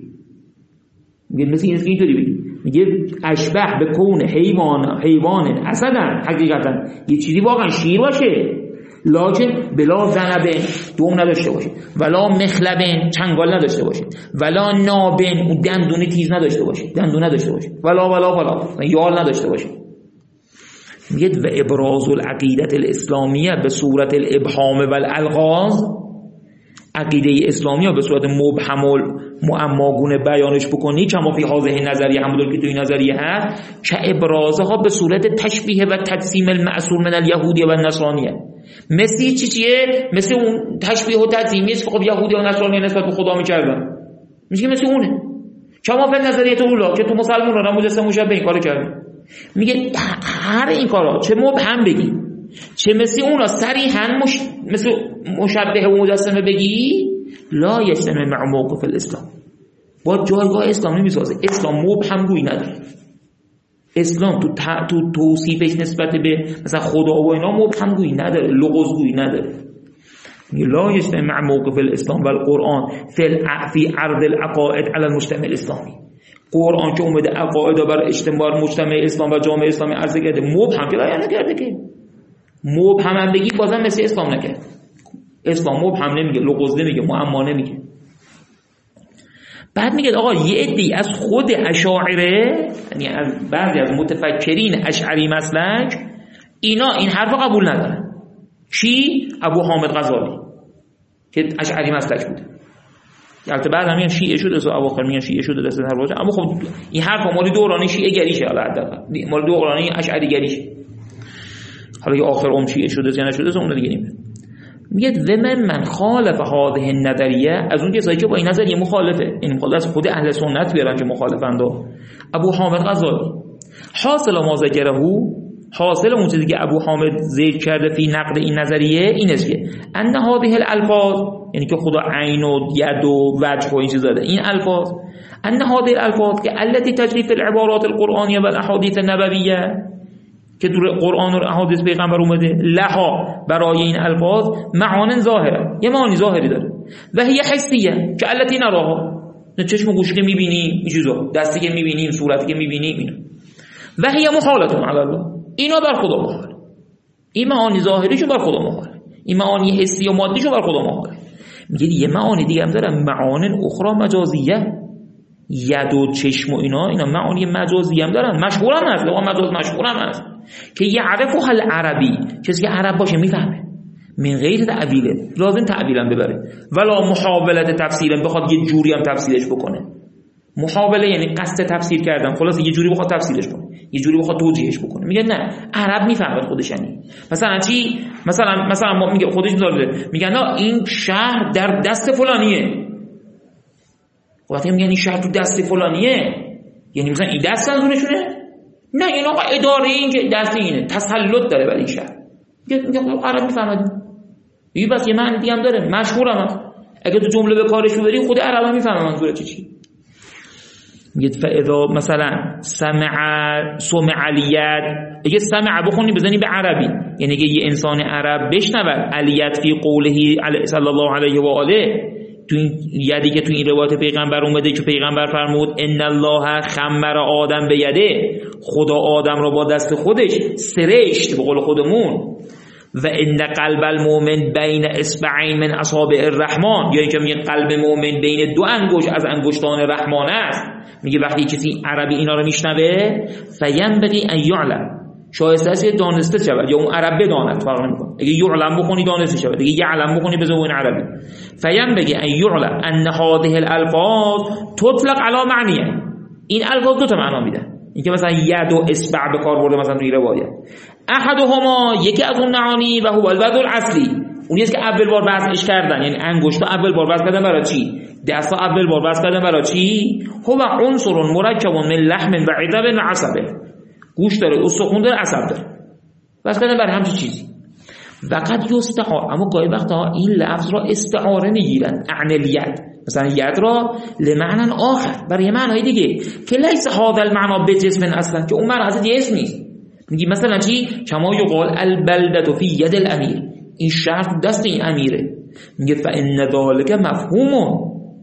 میگه مثل اسکی اینطوری بگی، میگه اشبه به کون حیوان حیوان اسدن، حقیقتا یه چیزی واقعا شیر باشه لکن بلا ذنبه دوم نداشته باشه، ولا مخلبن چنگال نداشته باشه، ولا نابن اون دندون تیز نداشته باشه، دندون نداشته باشه، ولا ولا ولا یال نداشته باشه. میگه و ابراز العقیدت الاسلامیه به صورت الابهام و الالغاز، عقیده اسلامی ها به صورت مبهم و معماگونه بیانش بکنی، کما فی هذه نظریه، همونطور که تو این نظریه هست، که ابرازها به صورت تشبیه و تجسیم المعصور من الیهودیه و النصرانیه. مثل چی چیه؟ مثل اون تشبیه و تجسیمی است که خب یهودی و نصرانی نسبت به خدا می‌کردن، میگه مثل اونه. کما فی نظریه اولا که تو مسلمانان هم مجسم مشابه این کارو کردن. میگه هر این کارا چه مبهم بگی، چه مثل اونا صریحاً مش... مثل مشبه و مجسمه بگی، لا یجتمع مع موقف الاسلام، با جایگاه اسلام نمیسازه. اسلام مبهم گویی نداره، اسلام تو, ت... تو توصیفش نسبت به مثلا خدا و اینا مبهم گویی نداره، لغز گویی نداره. لا یجتمع مع موقف الاسلام و القرآن فی, الع... فی عرض العقائد علی المجتمع الاسلامی. قرآن که اومده عقاید بر اجتماع مجتمع اسلام و جامعه اسلامی عرضه کرده، مبهم که بیان نکرده که. مبهم هم بگی بازم مثل اسلام نکرد. اسلام مبهم نمیگه، لغز نمیگه، معما نمیگه. بعد میگه آقا یه عده‌ای از خود اشاعره، یعنی از بعضی از متفکرین اشعری مسلک، اینا این حرفو قبول ندارن. کی؟ ابو حامد غزالی که اشعری مسلک بوده. البته بعد همین شیعه شده، سو اواخر میان شیعه شده دست هر واژه، اما خب این حرف مال دوران شیعه گریشه، حالا مال دوران اشعری گریشه. حالا که آخر اون شیعه شده یا نشده اون دیگه نمیده. میگه و من من خالف هذه النظریه، از اون کسایی که با این نظریه مخالفه، این مخالف خود اهل سنت بیارن که مخالفند، ابو حامد غزالی. حاصل ما ذکره، حاصل اون چیزی که ابو حامد ذکر کرده فی نقد این نظریه این است که ان هذه الالفاظ، یعنی که خدا عین و ید و وجه و این چیزا داره، این الفاظ ان هذه الالفاظ که التي تجری فی العبارات القرآنیه و الاحادیث النبویه، که در قرآن و احادیث پیغمبر اومده، لها برای این الفاظ معان ظاهره، یه معانی ظاهری داره، و هی حسیه که التي نراها، نه چشم و گوشی که میبینیم این چیزا، دستی که میبینیم، صورتی که میبینیم اینا، و هی محالتون علی الله، اینا بر خدا محال، این معانی ظاهریشو بر خدا محال، این معانی حسی و مادیشو بر خدا محال. میگه یه معانی دیگه هم داره، معان اخرى مجازیه، ید و چشم و اینا اینا معانی مجازی هم دارن، مشهور هم هست، لغت مجاز مشهور هم هست که یعرفه العربی، کسی که عرب باشه میفهمه، من غیر تعبیله، لازم تعبیلم ببره، ولا محاولت تفسیرم بخواد یه جوری هم تفسیرش بکنه، محاوله یعنی قصد تفسیر کردن، خلاص یه جوری بخواد تفسیرش کنه، یه جوری بخواد توجیهش بکنه. میگه نه عرب میفهمه خودش یعنی مثلا چی، مثلا مثلا ما میگه خودش میذاره میگن نه این شهر در دست فلانیه. وقتی میگن این شهر تو دست فلانیه یعنی مثلا این دست منظورشونه؟ نه این آقا اداره این که دست اینه، تسلط داره بر این شهر. میگه میگه عرب میفهمه. یه بس یه معنی دیگه هم داره، مشهورم. اگه تو جمله به کارش ببری خود عربا میفهمه منظور چی. میگه فاذا مثلا سمع سمع علیت، اگه سمع بخونی بزنی به عربی یعنی اگه یه انسان عرب بشنود علیت فی قوله صلی الله علیه و آله، تو این یدی که تو این روایت پیغمبر اومده که پیغمبر فرمود ان الله خمر آدم به یده، خدا آدم رو با دست خودش سرشت به قول خودمون، و ان قلب المؤمن بین اصبعین من اصابع الرحمن، یا اینکه میگه قلب مؤمن بین دو انگشت از انگشتان رحمان است. میگه وقتی کسی عربی اینا رو میشنوه فینبغی ان یعلم، شایسته است دانسته شود یا اون عرب بداند، فرق نمیکنه. اگه یعلم بخونی دانسته شود، اگه یعلم بخونی به زبان عربی. فینبغی ان یعلم ان هذه الالفاظ تطلق علی معنیه، این الفاظ دو تا معنا میدن. اینکه مثلا ید و اصبع به کار برده مثلا توی روایت، احدهما یکی از اون معانی و هو الوضع الاصلی، اونی است که اول بار وضعش کردن، یعنی انگشتا اول بار وضع کردن برای چی، دستا اول بار وضع کردن برای چی، هو عنصر مرکب من لحم و عظم و عصبه، گوش داره، استخوان داره، عصب داره، وضع کردن برای همچین چیزی. و قد یستعار، اما گاهی وقتا این لفظ را استعاره میگیرن، اعن الید، مثلا ید را لمعنى آخر، برای معنای دیگه که لیس هذا المعنى بجسم اصلا، که اون معنی از جسم نیست. میگی مثلا چی، کما یقال البلدة فی ید الامیر، این شهر دست این امیره. میگه فان ذلک مفهوم،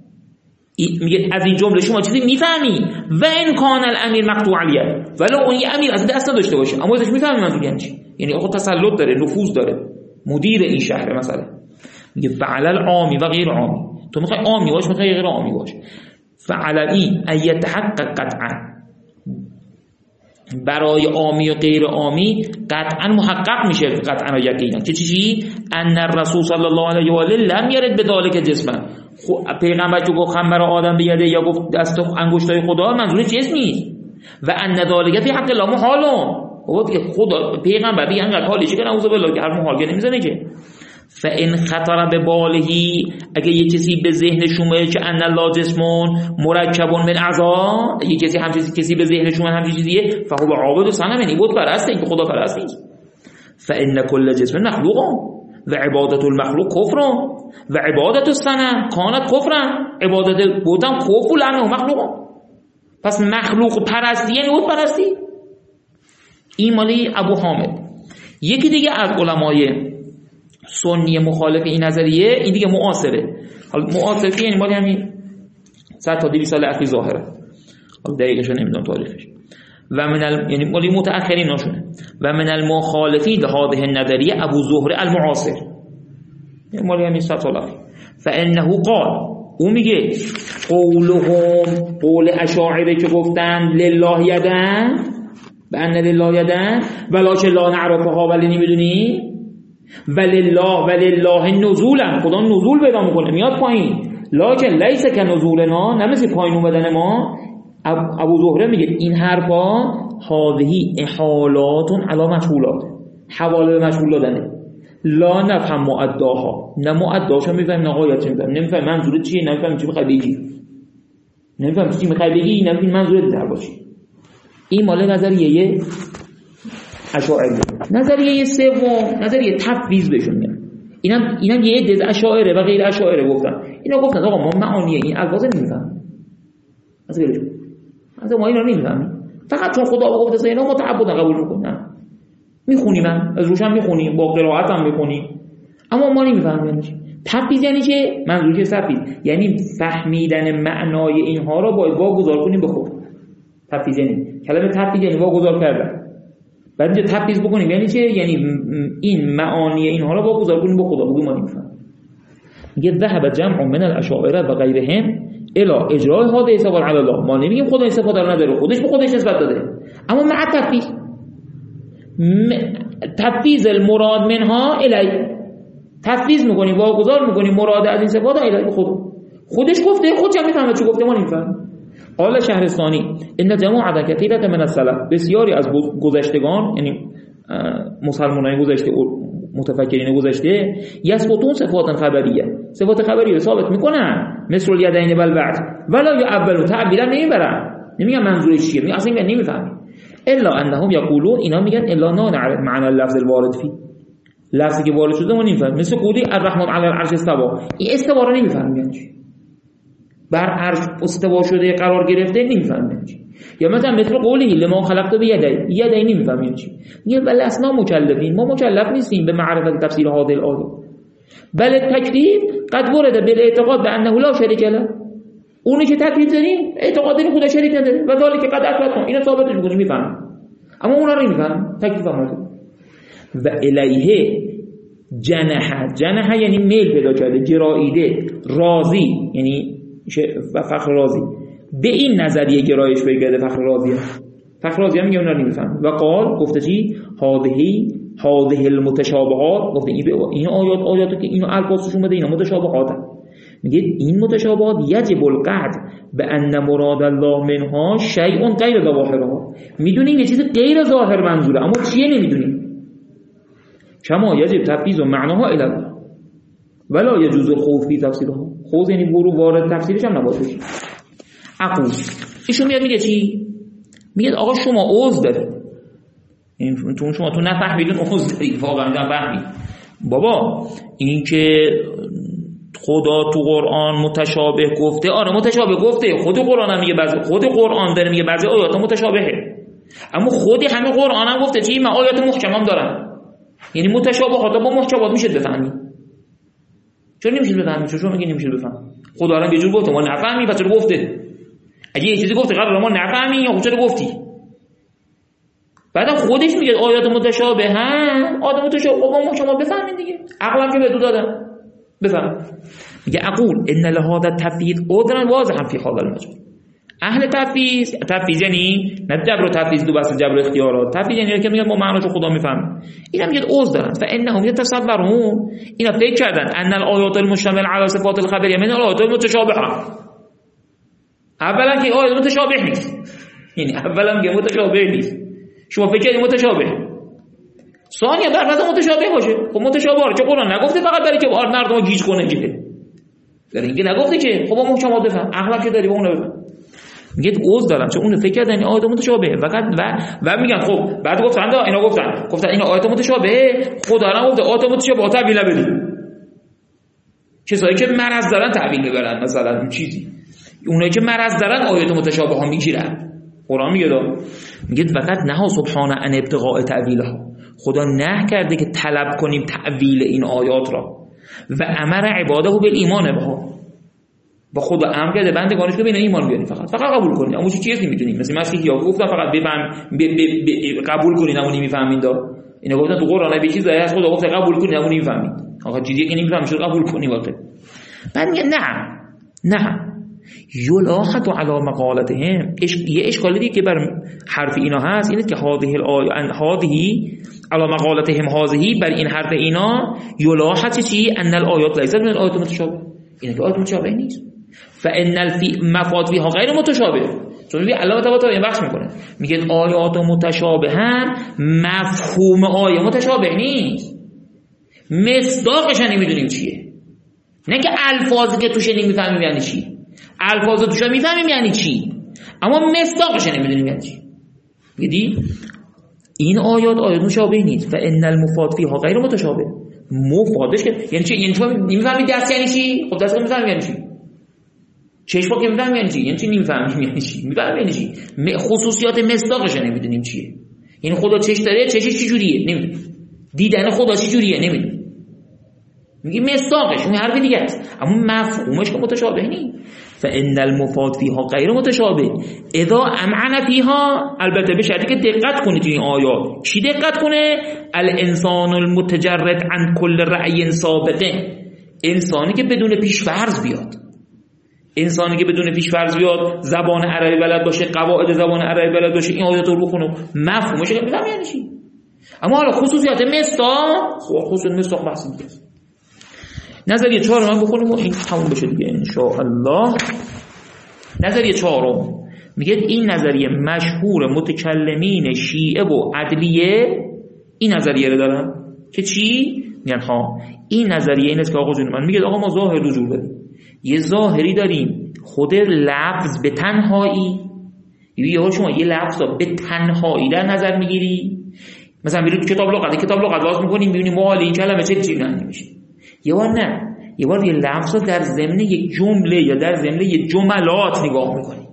میگه از این جمله شما چیزی میفهمی، و ان کان الامیر مقطوع الید، ولو اون یه امیر از دست نداشته باشه اما ازش میفهمی منظور یعنی چی، یعنی آقا تسلط داره، نفوذ داره، مدیر این شهر مثلا. میگه فعل العامی و غیر عامی، تو میخوای عامی باش میخوای غیر عامی باش. فعل این ایتحقق قطعا، برای عامی و غیر عامی قطعا محقق میشه، قطعا و یقینا که چی چی ان الرسول صلی الله علیه و آله لم یرد بذلک جسما، پیغمبر که گفت خمر آدم بیاده یا گفت دست انگشتای خدا منظور جسم نیست. و ان ذلک فی حق الله محال، گفت که خدا پیغمبر دیگه انقدر حالی چه کنه اعوذ بالله که هر محال نمیزنه که. فان خطر به بالهی، اگه یه چیزی به ذهنش اومد که ان الله جسمون مرکب من اعضا، یه چیزی هم چیزی کسی به ذهنش اومد همین چیزیه، فهو عابد صنم، یعنی بت پرسته، این که خدا پرست نیست. فان کل جسم مخلوق و عبادت المخلوق کفر و عبادت الصنم کانت کفر، عبادت بتم کفر و لعنه مخلوق. پس مخلوق پرستی یعنی بت پرستی. این مالی ابو حامد. یکی دیگه از علمای سنی مخالف این نظریه، این دیگه معاصره. حالا معاصر یعنی مالی همین صد تا دویست سال اخیر ظاهره، حالا دقیقش نمیدونم تاریخش. و من ال... یعنی مالی متأخرین ناشونه. و من المخالفین لهذه النظریه ابو زهره المعاصر، یعنی مالی همین صد سال اخیر. فانه قال، او میگه قولهم، قول اشاعره که گفتن لله یدن، به ان لله یدن ولکن لا نعرفها، ولی نمیدونی، ولله ولله نزولا، خدا نزول پیدا میکنه میاد پایین، لکن لیس کنزولنا، نه مثل پایین اومدن ما. ابو زهره میگه این حرفا هذه احالات علی مجهولات، حواله به مجهول دادنه، لا نفهم مؤداها، نه مؤداش میفهم نه غایت میفهم، نمیفهم منظورت چیه، نمیفهم چی میخوای بگی، نمیفهم چی میخوای بگی، نمیفهم منظورت در باشی. این مال نظریه اشاعره. نظریه سوم نظریه تفویض بهشون میگن. اینم اینم یه عده اشاعره و غیر اشاعره گفتن، اینا گفتن آقا ما معانی این الفاظ نمیفهمیم، از غیرش از ما اینا نمیفهمیم، فقط چون خدا گفته سه اینا ما تعبد قبول میکنیم، میخونیم، از روشن میخونیم، با قرائت هم میخونیم، اما ما نمیفهمیم. تفویض یعنی چه؟ منظور چه تفویض؟ یعنی فهمیدن معنای اینها را باید واگذار کنیم به خود. تفویض یعنی کلمه تفویض یعنی واگذار کردن. بعد اینجا تفویض بکنیم یعنی چه؟ یعنی این معانی اینها را واگذار کنیم به خدا، بگیم ما نمیفهمیم. میگه ذهب جمع من الاشاعره و غیرهم الی اجراء هذه صفات علی الله، ما نمیگیم خدا این صفات رو نداره، خودش به خودش نسبت داده، اما مع تفویض. تفویض المراد منها الی، تفویض میکنیم واگذار میکنیم مراد از این صفات الی خدا، خودش گفته، خودش هم میفهمه چی گفته، ما نمیفهمیم. قال شهرستانی ان جماعت کثیرة من السلف، بسیاری از گذشتگان یعنی مسلمانان گذشته متفکرین گذشته یثبتون صفات خبریه، صفات خبری رو ثابت میکنن مثل الیدین والبعث ولا یعبرون، تعبیرا نمیبرن، نمیگن منظورش چیه، میگن اصلا میگن نمیفهمیم. الا انهم یقولون، اینا میگن الا لا نعرف معنی اللفظ الوارد فی، لفظی که وارد شده ما نمیفهمیم. مثل قولی الرحمن علی العرش استوا، این استوا رو نمیفهمیم یعنی چی، بر عرش استوا شده قرار گرفته نمیفهمیم یعنی چی. یا مثلا مثل قولی لما خلقت بیدی، یدی نمیفهمیم یعنی چی، میگه بل اصلا مکلفین، ما مکلف نیستیم به معرفت تفسیر هذه الآیه، بل تکلیف قد ورد بالاعتقاد بانه لا شریک له، اونی که تکلیف داریم اعتقاد داریم خدا شریک نداره و ذالک قد اثبتنا، اینا ثابت می‌کنیم میفهمیم، اما اونا رو نمیفهمیم، تکلیف هم نداره. و الیه جنح، جنح یعنی میل پیدا کرده، گراییده، راضی یعنی فخر رازی، به این نظریه گرایش پیدا کرده فخر رازی، فخر رازی هم میگه اونا رو نمیفهمیم. و قال گفته چی؟ هذه هذه المتشابهات، گفته این آیات آیاتی که اینو الفاظش اومده اینا متشابهات، میگه این متشابهات یجب القطع به ان مراد الله منها شیء غیر ظاهرها، میدونیم یه چیز غیر ظاهر منظوره اما چیه نمیدونیم. کما یجب تفویض معناها الی الله ولا یجوز الخوض فی تفسیرها، خوض یعنی برو وارد تفسیرش هم نباشه. عقول ایشون میاد میگه چی؟ میگه آقا شما عذر دارید، این تو شما تو نفهمیدین عذر دارید، واقعا نفهمید. بابا این که خدا تو قرآن متشابه گفته، آره متشابه گفته، خود قرآن هم میگه بعضی، خود قرآن داره میگه بعضی آیات متشابهه، اما خود همه قرآن هم گفته چی؟ من آیات محکم هم دارم، یعنی متشابهات با محکمات میشه بفهمید. چرا نمیشه بفهمید؟ چرا میگی نمیشه بفهمید؟ خدا الان یه جور گفته ما نفهمی، پس چرا گفته؟ اگه یه چیزی گفته قرار ما نفهمی یا چرا گفتی؟ بعدم خودش میگه آیات متشابه هم، آیات متشابه با محکمات بفهمید دیگه، عقلم که بهتون دادم بفهم. میگه اقول ان لهذا التفویض عذرا واضحا فی هذا المجال، اهل تفویض، تفویض یعنی نه جبر و تفویض دو بحث جبر اختیارات، تفویض یعنی که میگن ما معناشو خدا میفهمه، اینا میگه عذر دارن. فانهم یتصورون، اینا فکر کردن ان الآیات المشتمل علی صفات الخبریه من الآیات المتشابهه، اولا که آیات متشابه نیست، یعنی اولا که متشابه نیست، شما فکر کردید متشابه، ثانیه در نظر متشابه باشه. خب متشابه رو چه قرآن نگفته فقط برای که مردم گیج کنه که، در اینکه نگفته که خب محکمات بفهم، عقل که داری با اون بفهم. میگه عذر دارم چون اون فکر کردن آیات متشابه فقط و و میگن خب بعد گفتن اینا گفتن گفتن اینا آیات متشابه، خدا الان گفته آیات متشابه تعبیل نبرید، کسایی که مرض دارن تعبیل میبرن، مثلا اون چیزی اونایی که مرض دارن آیات متشابه ها میگیرن. قرآن میگه دا میگه فقط نه سبحان ان ابتغاء تعویلها، خدا نه کرده که طلب کنیم تعویل این آیات را، و امر عباده بالایمان بها، با خدا امر کرده بندگانش رو به ایمان بیارین، فقط فقط قبول کنید، اما چی چیزی میدونیم، مثلا مسیحی ها گفتن فقط بفهم ب ب ب قبول کنید اما نمیفهمین، دا اینا گفتن تو قرآن به چیزایی هست خدا گفته قبول کنید اما نمیفهمید، آقا چیزی که نمیفهمید چرا قبول کنی واقعا؟ بعد میگه نه نه یلاحظ علی مقالتهم، یه اشکالی دیگه که بر حرف اینا هست اینه که هذه الآیه هذه علی مقالتهم، هذه بر این حرف اینا یلاحظ چی؟ ان الآیات لیست من الآیات متشابه، اینه که آیات متشابه نیست. فان المفاد فیها غیر متشابه، چون میگه علامه طباطبایی بحث میکنه میگه آیات متشابه هم مفهوم آیه متشابه نیست، مصداقش نمیدونیم چیه، نه که الفاظی که توش نمیفهمیم یعنی چی، الفاظ توش میفهمیم یعنی چی اما مصداقش نمیدونیم یعنی چی. دیدی این آیات آیات متشابه نیست. و ان المفاد فیها غیر متشابه، مفادش که یعنی چی؟ یعنی شما نمیفهمید دست یعنی چی؟ خب دست نمیفهمیم یعنی چی، چشم که میفهمیم یعنی چی، یعنی چی نمیفهمیم یعنی چی، میفهمیم یعنی چی، خصوصیات مصداقش نمیدونیم چیه، یعنی خدا چش داره، چشش چه جوریه نمیدونیم، دیدن خدا چه جوریه نمیدونیم، میگه مصداقش اون حرف دیگه است اما مفهومش که متشابه نیست. فان المفاد فیها غیر متشابه اذا امعن فیها، البته به شرطی که دقت کنید تو این آیات. چی دقت کنه؟ الانسان المتجرد عن کل رأی سابقه، انسانی که بدون پیش‌فرض بیاد، انسانی که بدون پیش‌فرض بیاد، زبان عربی بلد باشه، قواعد زبان عربی بلد باشه، این آیات رو بخونه مفهومش که میفهمه یعنی چی. اما حالا خصوصیات مصداق، خصوصیات مصداق بحث دیگه است. نظریه چهارم هم بخونیم و این تموم بشه دیگه ان شاء الله. نظریه چهارم میگه این نظریه مشهور متکلمین شیعه و عدلیه این نظریه رو دارن که چی؟ میگن ها این نظریه این است که آقا جون من میگه آقا ما ظاهر دو جور داریم، یه ظاهری داریم خود لفظ به تنهایی، یه شما یه لفظ به تنهایی در نظر میگیری، مثلا میرید تو کتاب لغت کتاب لغت باز میکنیم میبینیم مال این کلمه چه چیزی نمیشه، یه بار نه یه بار یه لفظ در ضمن یک جمله یا در ضمن یک جملات نگاه میکنیم.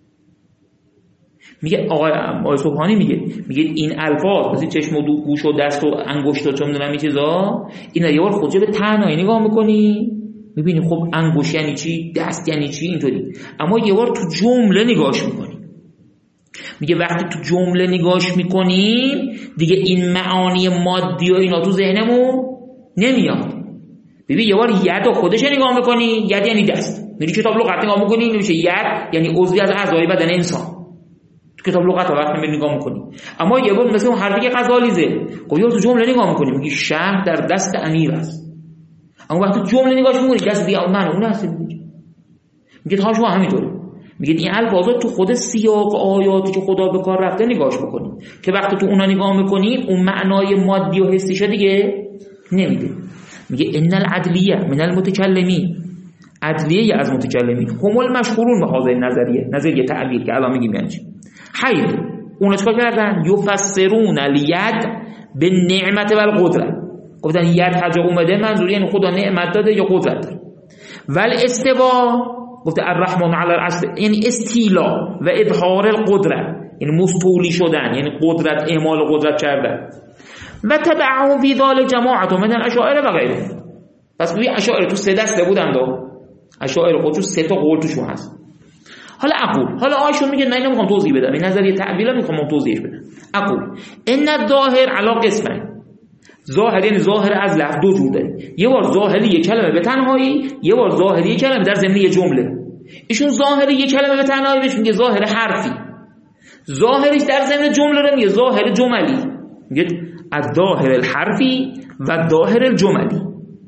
میگه آقای آقای سبحانی میگه میگه این الفاظ مثل چشم و دو گوش و دست و انگشت و چه میدونم این چیزا، اینا یه بار خودت به تنهایی نگاه میکنی میبینی خب انگشت یعنی چی، دست یعنی چی، اینطوری. اما یه بار تو جمله نگاهش میکنی، میگه وقتی تو جمله نگاهش میکنیم دیگه این معانی مادی و اینا تو ذهنمون نمیاد. ببین یه بار ید خودش نگاه میکنی، ید یعنی دست، میری کتاب لغت نگاه میکنی نمیشه ید یعنی عضوی از اعضای بدن انسان، تو کتاب لغت وقت میری نگاه میکنی. اما یه بار مثلا حرفی که غزالیزه خب یه تو جمله نگاه میکنی میگی شهر در دست امیر است، اما وقتی جمله نگاهش میکنی دست بیا من اون هست میگه میگه تا شما همینطوره. میگه این الفاظا تو خود سیاق آیاتی که خدا به کار رفته نگاهش بکنی که وقتی تو اونا نگاه میکنی اون معنای مادی و حسیش دیگه نمیده. میگه ان العدلیه من المتکلمین، عدلیه از متکلمین هم المشهورون به هذه النظریه، نظریه تعبیر که الان میگیم یعنی چی. حیث اونا چیکار کردن؟ یفسرون الید به نعمت و القدرت، گفتن ید حاجه اومده منظوری یعنی خدا نعمت داده یا قدرت داره. ول استوا گفته الرحمن علی العرش یعنی استیلا و اظهار القدرت یعنی مستولی شدن یعنی قدرت اعمال قدرت کردن. و تبعه فی ذلک جماعت من الاشاعره و غیره. پس ببین اشاعره تو سه دسته بودن دو اشاعره خودشون سه تا قول توشون هست. حالا اقول حالا آیشون میگه من نمیخوام توضیح بدم این نظریه تعبیلا میخوام توضیحش بدم. اقول ان الظاهر علی قسمین، ظاهر یعنی ظاهر از لفظ دو جور داره، یه بار ظاهری یک کلمه به تنهایی، یه بار ظاهری یک کلمه در ضمن یک جمله. ایشون ظاهری یک کلمه به تنهایی بهش میگه ظاهر حرفی، ظاهریش در ضمن جمله رو میگه ظاهر جملی، میگه الظاهر الحرفی و ظاهر الجملی.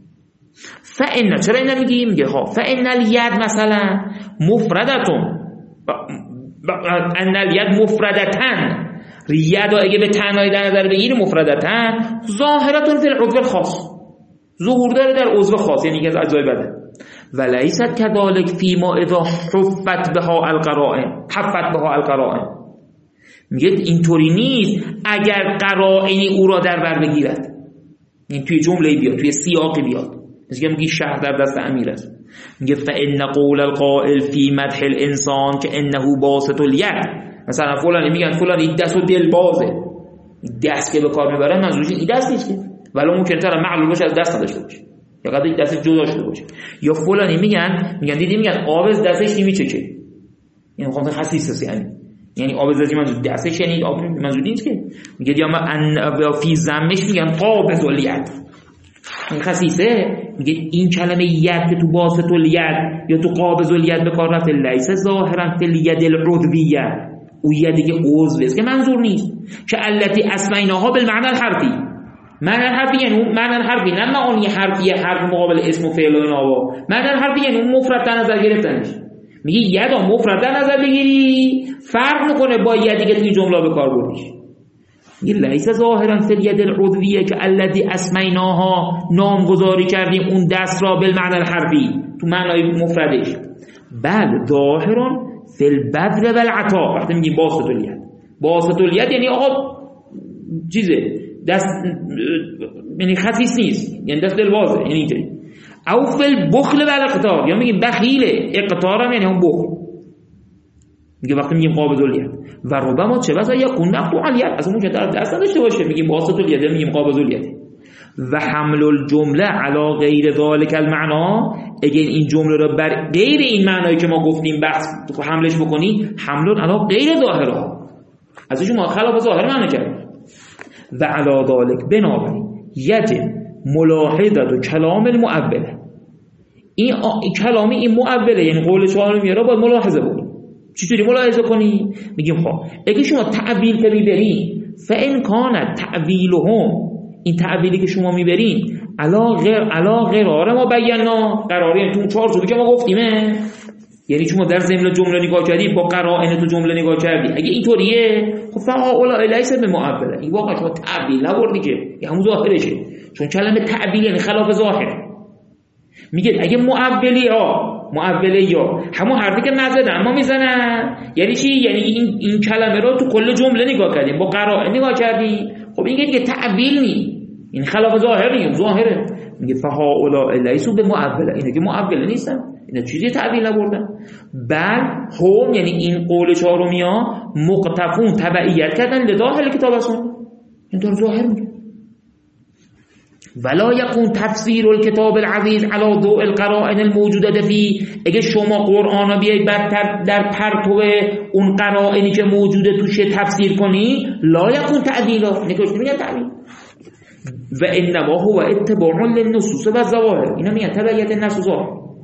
فإن چرا اینا میگی؟ میگه ها فإن الید مثلا مفردتون ان الید مفردتن، ید اگه به تنهایی در نظر بگیری مفردتن ظاهرتون فی العضو الخاص، ظهور داره در عضو خاص یعنی که از اجزای بدن. ولیست کذالک فیما اذا حفت بها القرائن حفت بها القرائن، میگه اینطوری نیست اگر قرائنی او را در بر بگیرد، یعنی توی جمله بیاد توی سیاقی بیاد، مثلا میگه شهر در دست امیر است، میگه فإن قول القائل فی مدح الانسان که انه باسط الید، مثلا فلانی میگن فلانی دست و دل بازه، دست که به کار میبرن منظورش این دست نیست که ولی ممکنه تر معلول باشه از دست نداشته باشه یا قضیه دست جدا شده باشه. یا فلانی میگن میگن دیدی میگن آب از دستش نمیچکه، یعنی خاطر خصیصه یعنی یعنی آب از منظور دستش یعنی آب منظور نیست که میگه یا ما ان فی زمش میگن قابض الید، این خصیصه میگه این کلمه ید که تو باسط الید یا تو قابض الید به کار رفته لیس ظاهرا فی الید العضویه، او ید دیگه عضو است که منظور نیست که التی اسمیناها بالمعنى الحرفی، معنی حرفی یعنی اون معنی حرفی نه معانی حرفی حرف مقابل اسم و فعل و اینا، معنی حرفی یعنی اون مفرد در نظر گرفتنش. میگه یدا مفرد در نظر بگیری فرق میکنه با یدی که توی جمله به کار بردیش. میگه لیس ظاهرا فی الید العضویه که التی اسمیناها نامگذاری کردیم اون دست را بالمعنی الحرفی تو معنای مفردش، بل ظاهرا فی البذل والعطاء. وقتی میگیم باسط الید، باسط الید یعنی آقا چیزه دست یعنی خصیص نیست یعنی دست دلوازه یعنی اینجوری. او فی البخل والاقتار یا میگیم بخیله، اقتار هم یعنی هم بخل. میگه وقتی میگیم قابض الید و ربما چه بسا یکون مقطوع الید، اصلا ممکنه در دست نداشته باشه میگیم باسط الید میگیم قابض الید. و حمل الجمله علی غیر ذلک المعنا، اگه این جمله رو بر غیر این معنایی که ما گفتیم بحث حملش بکنی، حمل علی غیر ظاهره ازش ما خلاف ظاهر معنی کرد. و علی ذلک بنابراین یجب ملاحظه کلام المؤوله، این کلامی این مؤوله یعنی قول شما رو میاره باید ملاحظه بکنی. چطوری ملاحظه کنی؟ میگیم خب اگه شما تعبیل که میبرین فان کان تعبیلهم، این تعبیلی که شما میبرین علا غیر علا قرار ما بینا، قراری تو چهار تا که ما گفتیمه یعنی چون در ضمن جمله نگاه کردی با قرائن تو جمله نگاه کردی، اگه اینطوریه خب فهؤلاء لیس بمعول، این واقعا شما تعبیل نبردی که، یه همون ظاهرشه، چون کلمه تعبیل یعنی خلاف ظاهر. میگه اگه معولی ها معولی یا همون حرفی که مزد اما میزنن، یعنی چی؟ یعنی این این کلمه رو تو کل جمله نگاه کردیم، با قرائن نگاه کردیم، خب این دیگه تعبیل نی، این خلاف ظاهر نی، ظاهره. میگه فهؤلاء لیسوا بمعول، اینا که معول نیستن، اینا چیزی تعبیل نبردن. بل هم یعنی این قول چهارمی ها مقتفون تبعیت کردن لظاهر کتاب و سنت، این در ظاهر میگه ولا یکون تفسیر الکتاب العزیز علی ضوء القرائن الموجوده فی. اگه شما قرآن رو بیای بدتر در پرتو اون قرائنی که موجوده توش تفسیر کنی، لا یکون تعدیلا، نکوش نمیگن تعدیل. و انما هو اتباع للنصوص و الظواهر، اینا میگن تبعیت النصوص و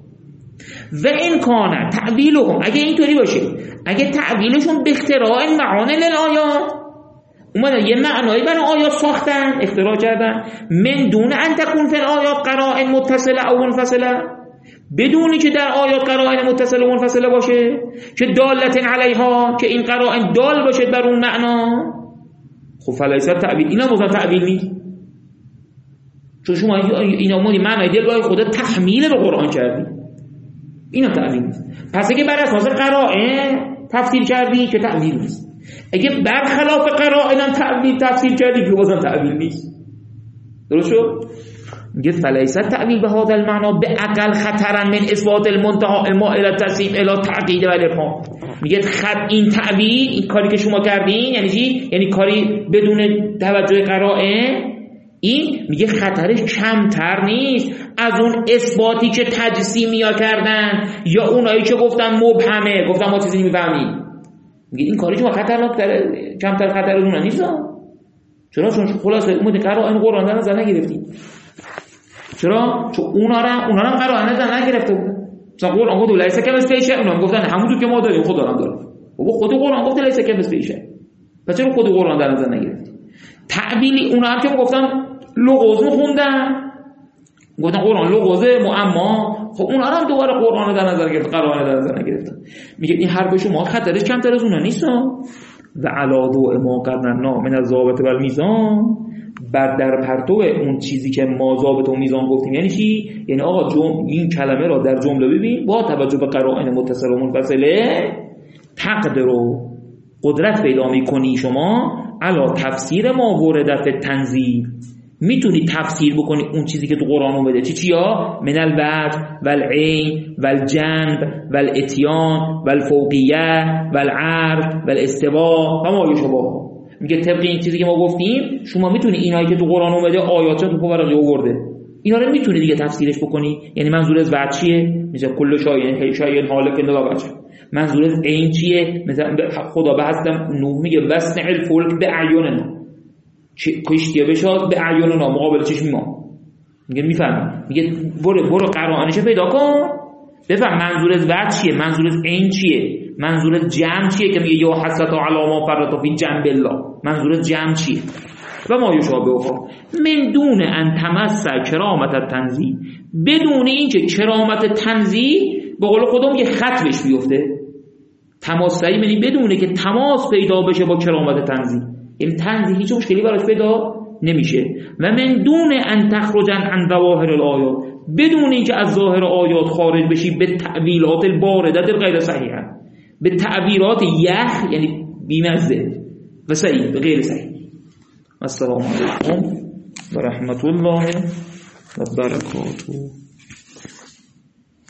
و این کانه تعبیلهم، اگه اینطوری باشه، اگه تعبیلشون به اختراع معانی للآیات، اومدن یه معنایی برای آیات ساختن، اختراع کردن، من دون ان تکون فی الآیات قرائن متصله او منفصله، بدونی که در آیات قرائن متصله و منفصله باشه که دالت علیها، که این قرائن دال باشه بر اون معنا. خب فلیس تعبیل، اینا مثلا تعبیل نیست، چون شما اینا اومدی معنای دلگاه خودت تحمیل به قرآن کردی، اینا تعبیل نیست. پس اگه بر اساس قرائن تفسیر کردی که تعبیل نیست، اگه برخلاف قرائن هم تعبیل تفسیر کردی که بازم تعبیل نیست. درست شد؟ میگه فلیس تعبیل به هذا المعنى به اقل خطرا من اثبات المنتهى المائل التسلیم الى تعقید و الابهام. میگه خط این تعبیل، این کاری که شما کردین یعنی چی؟ یعنی کاری بدون توجه قرائن، این میگه خطرش کمتر نیست از اون اثباتی که تجسیمیا کردن یا اونایی که گفتن مبهمه، گفتن ما چیزی نمیفهمیم. میگه این کاری که ما خطرناک‌تره، کمتر خطر از اون نیست. چرا؟ چون خلاصه اومد قرائن قرآن در نظر نگرفتیم. چرا؟ چون اونا را اونا را قرائن نظر نگرفته بود. مثلا قرآن گفت لیس کمثله شیء، اونا گفتن همونجور که ما داریم خدا هم داره. بابا خود قرآن گفت لیس کمثله شیء، پس چرا خود قرآن در نظر نگرفتیم؟ تعبیلی اونا هم که گفتن لغز خوندن، گفتن قرآن لغزه معما، خب اونا هم دوباره قرآن رو در نظر گرفت، قرآن در نظر نگرفتن. میگه این حرف شما خطرش کمتر از اونها نیست. و علی ضوء ما قررنا من الضابط و المیزان، بر در پرتو اون چیزی که ما ضابط و میزان گفتیم. یعنی چی؟ یعنی آقا جم... این کلمه را در جمله ببین با توجه به قرائن متصل و منفصله، تقدر و قدرت پیدا میکنی شما علی تفسیر ما ورده فی التنزیل، میتونی تفسیر بکنی اون چیزی که تو قرآن اومده. چی چیا؟ من الوجه والعین والجنب والاتیان والفوقیه والعرض والاستواء و ما یشابه. میگه طبق این چیزی که ما گفتیم شما میتونی اینایی که تو قرآن اومده آیات تو پاورقی آورده، اینا رو میتونی دیگه تفسیرش بکنی. یعنی منظور از وجه چیه؟ مثلا کل شایعه شایعه حالک الا وجه. منظور از عین چیه؟ مثلا خدا به حضرت نوح میگه وسع الفلک به اعیننا، کشتیه بشاد به اعیننا، مقابل چشم ما. میگه میفهمی، میگه برو برو قرائنش پیدا کن بفهم منظور از وجه چیه، منظور از عین چیه، منظور از جمع چیه که میگه یا حسرت علی ما فرط فی جنب الله، منظور از جمع چیه و ما یشابه من دون ان تمس کرامت التنزیه، بدون اینکه کرامت تنزیه به قول خودم یه خط بهش بیفته. تماس صحیح یعنی بدونه که تماس پیدا بشه با کرامت تنزیه، یعنی تنزیه هیچ مشکلی براش پیدا نمیشه. و من دون ان تخرجن عن ظواهر الآیات، بدون اینکه از ظاهر آیات خارج بشی به تعبیرات البارده در غیر صحیحه، به تعبیرات یخ یعنی بیمزه و صحیح به غیر صحیح. السلام علیکم و رحمت الله و برکاته.